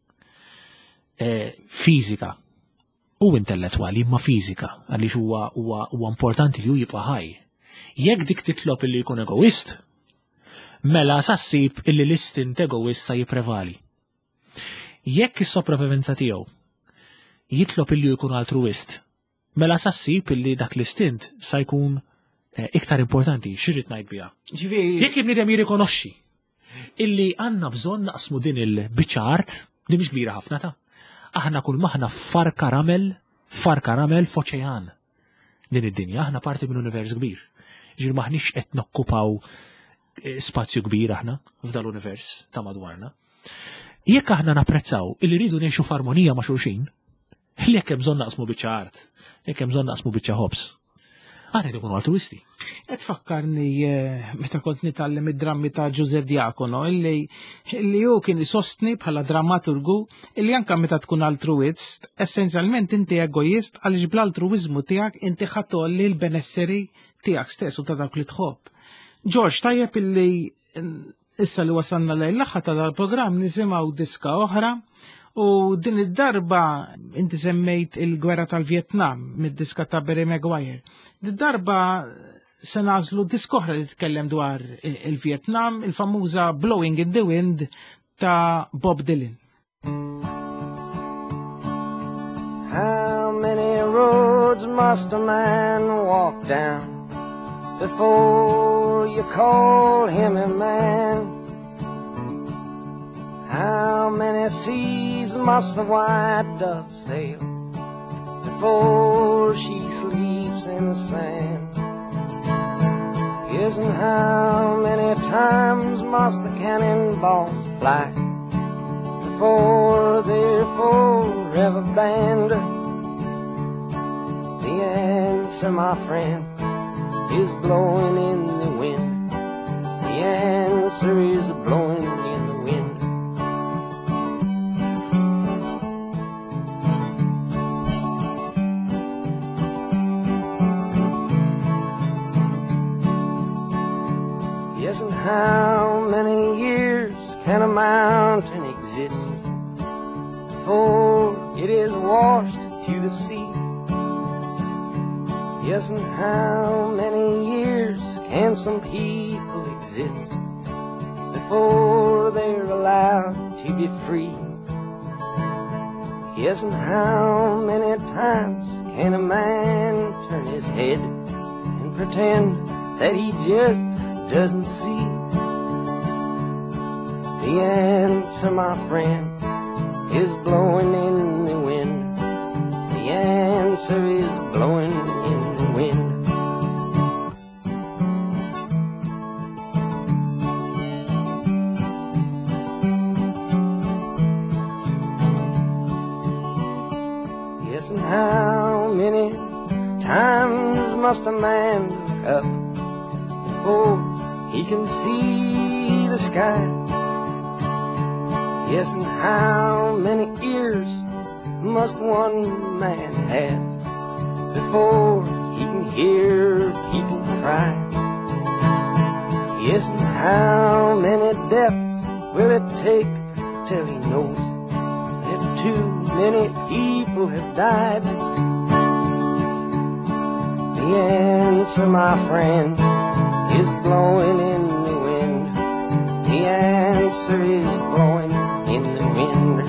fiżika u intellettwali imma fiżika għaliex huwa huwa huwa importanti li hu jibqa' ħaj. Jekk dik titlob illi jkun egoist, mela sassib illi l-istint egoist sa jipprevali. Jekk is-sopravivenza tiegħu jitlob illi jkun altruist, mela sassib illi dak l-istint sa jkun iktar importanti, xirrid ngħid biha. Jekk ibniedem jirrikonoxxi illi għandna bżonn naqsmu din il-biċċa art li mhix kbira ħafna ta' aħna kull maħna far karamel, far karamel f'oċean. Din id-dinja aħna parti minn univers kbir. Ġir maħniex qed nokkupaw spazju kbir aħna f'dal univers ta' madwarna. Jekk aħna napprezzaw illi rridu ngħixu f'armonija ma' xulxin, li jekk hemm bżonn naqsmu biċċa art, jekk hemm bżonn naqsmu biċċa ħobs, Aħna ikunu altruisti. Qed fakkarni meta kont nitgħallem id-drammi ta' Giuseppe Diacono illi illi hu kien isostni bħala drammaturgu illi anke meta tkun altruist, essenzjalment inti egoist għaliex bl-altruiżmu tiegħek inti ħatolli l-benesseri tiegħek stess u ta' dawk li tħobb. George, tajjeb illi issa li wasalna lejn l-aħħar ta' dal-programm nisimgħu diska oħra. U din id-darba inti semmejt il-gwerra tal-Vietnam mid-diska ta' Barry Maguire. Din-darba se nażlu disk oħra li tkellem dwar il-Vietnam, il-famuża Blowing in the Wind ta' Bob Dylan. How many roads must a man walk down before you call him a man? How many seas must the white dove sail before she sleeps in the sand? Yes, and how many times must the cannonballs fly before they're forever banned? The answer, my friend, is blowing in the wind. The answer is blowing in the wind. Yes, and how many years can a mountain exist before it is washed to the sea? Yes, and how many years can some people exist before they're allowed to be free? Yes, and how many times can a man turn his head and pretend that he just doesn't see? The answer, my friend, is blowing in the wind. The answer is blowing in the wind. Yes, and how many times must a man look up before he can see the sky? Yes, and how many ears must one man have before he can hear people cry? Yes, and how many deaths will it take till he knows that too many people have died? The answer, my friend, is blowing in the wind. The answer is blowing in the wind.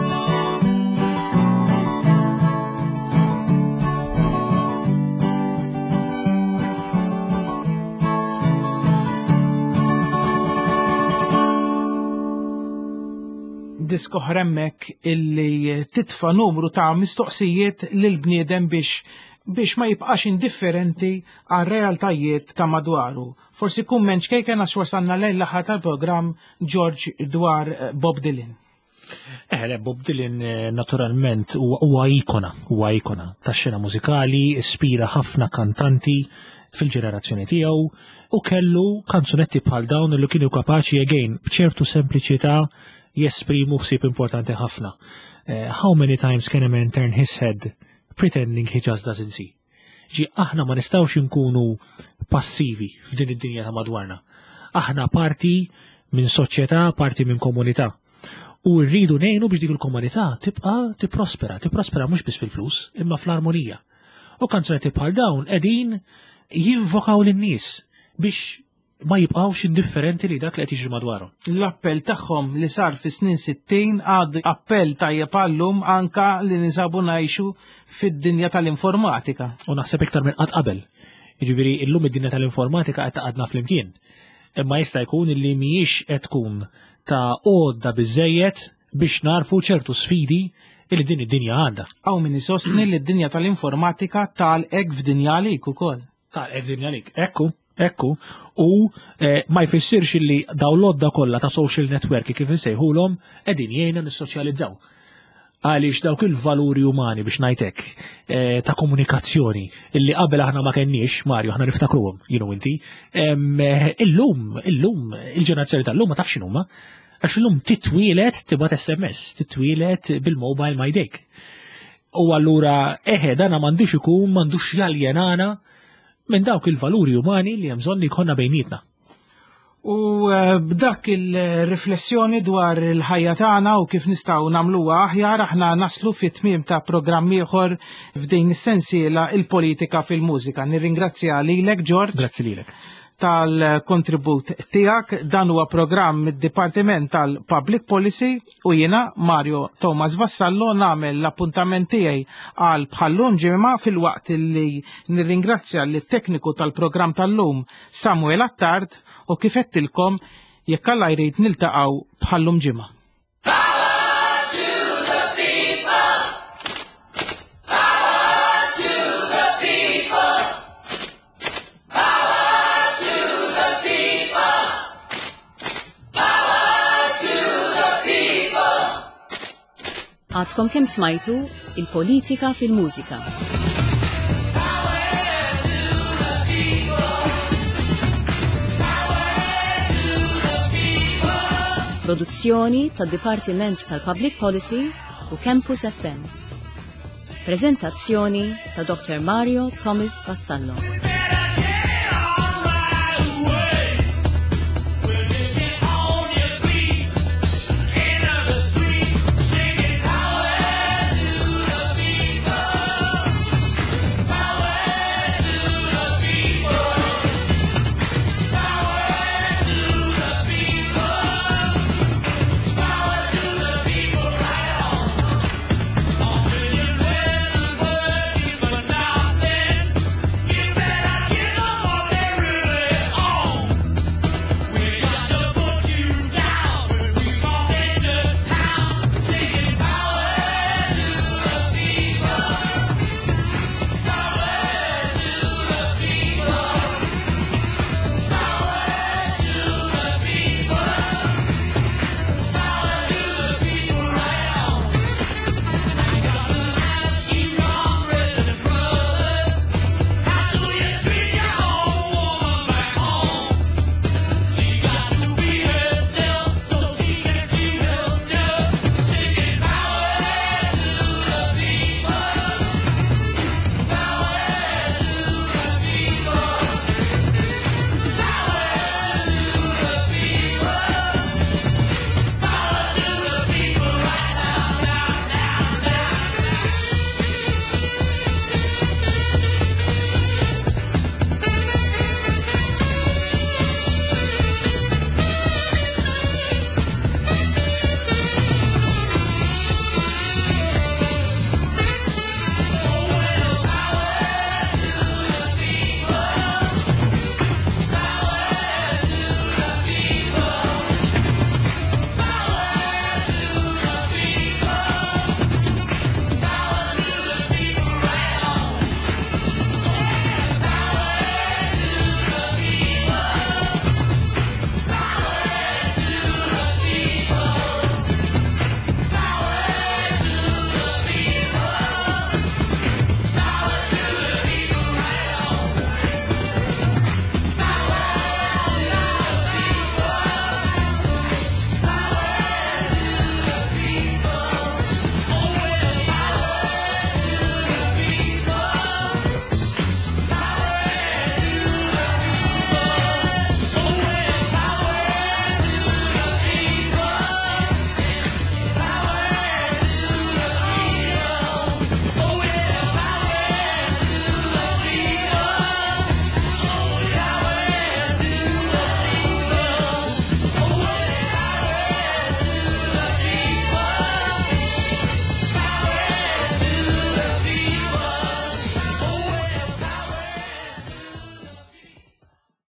Disko ħremmek illi titfa numru ta' mistoqsijiet lil bniedem biex biex ma jibqax indifferenti għal realtajiet ta' madwaru. Forsi kumment xkejken għax wasanna lejn l-aħħar tal-programm George dwar Bob Dylan. Eh, Bob Dylan naturalment huwa ikona, huwa ikona tax-xena mużikali, ispira ħafna kantanti fil-ġenerazzjoni tiegħu u kellu kanzunetti bħal dawn li kienu kapaċi again b'ċertu sempliċità jesprimu ħsieb importanti ħafna. Uh, how many times can a man turn his head pretending he just doesn't see? Ġi aħna ma nistawx inkunu passivi f'din id-dinja ta' madwarna. Aħna parti minn soċjetà, parti minn komunità. U rridu ngħinu biex dik il-komunità tibqa' tipprospera, tipprospera mhux biss fil-flus, imma fl-armonija. U kanzunetti bħal dawn qegħdin jinvokaw lin-nies biex ma jibqawx indifferenti li dak li qed jiġri madwarhom. L-appell tagħhom li sar fis-snin sittin għad appell tajjeb għallum anka li nisabu ngħixu fid-dinja tal-informatika. U naħseb iktar minn qatt qabel. Jiġifieri llum id-dinja tal-informatika qed taqgħadna flimkien. Imma jista' jkun illi mhijiex qed tkun ta' għodda biżejjed biex narfu ċertu sfidi li din id-dinja għandha. Hawn min isostni li d-dinja tal-informatika tal-hekk f'dinja għalik ukoll. Tal-hekk f'dinja għalik. Ekku. Ekku, u eh, ma jfissirx li daw l-odda kollha ta' social network kif insejħulhom qegħdin jgħinna nissoċjalizzaw. għaliex dawk il-valuri umani biex ngħidlek eh, ta' komunikazzjoni illi qabel aħna ma kenniex, Mario, aħna niftakruhom, jienu inti, illum, illum, il-ġenerazzjoni tal-lum ma tafx x'inhuma, għax illum titwielet tibgħat S M S, titwielet bil-mobile ma jdejk. U allura eħe dana m'għandux ikun m'għandux jaljenana minn dawk il-valuri umani li hemm bżonn li jkollna bejnietna. U b'dak il-riflessjoni dwar il-ħajja tagħna u kif nistgħu nagħmluha aħjar aħna naslu fit-tmiem ta' programm ieħor f'din is-sensiela il-politika fil-mużika. Nirringrazzja lilek George. Grazzi lilek. Tal-kontribut tiegħek. Dan huwa programm mid-Dipartiment tal-Public Policy u jiena Mario Thomas Vassallo nagħmel l-appuntament tiegħi għal bħallum ġimgħa fil-waqt li nirringrazzja lit-tekniku tal-programm tal-lum Samuel Attard u kif qedtilkom jekk Alla jrid niltaqgħu bħallum ġimgħa. Għadkom kemm smajtu il-politika fil-mużika. Produzzjoni tad-Dipartiment tal-Public Policy u Campus F M. Preżentazzjoni ta' Doctor Mario Thomas Vassallo.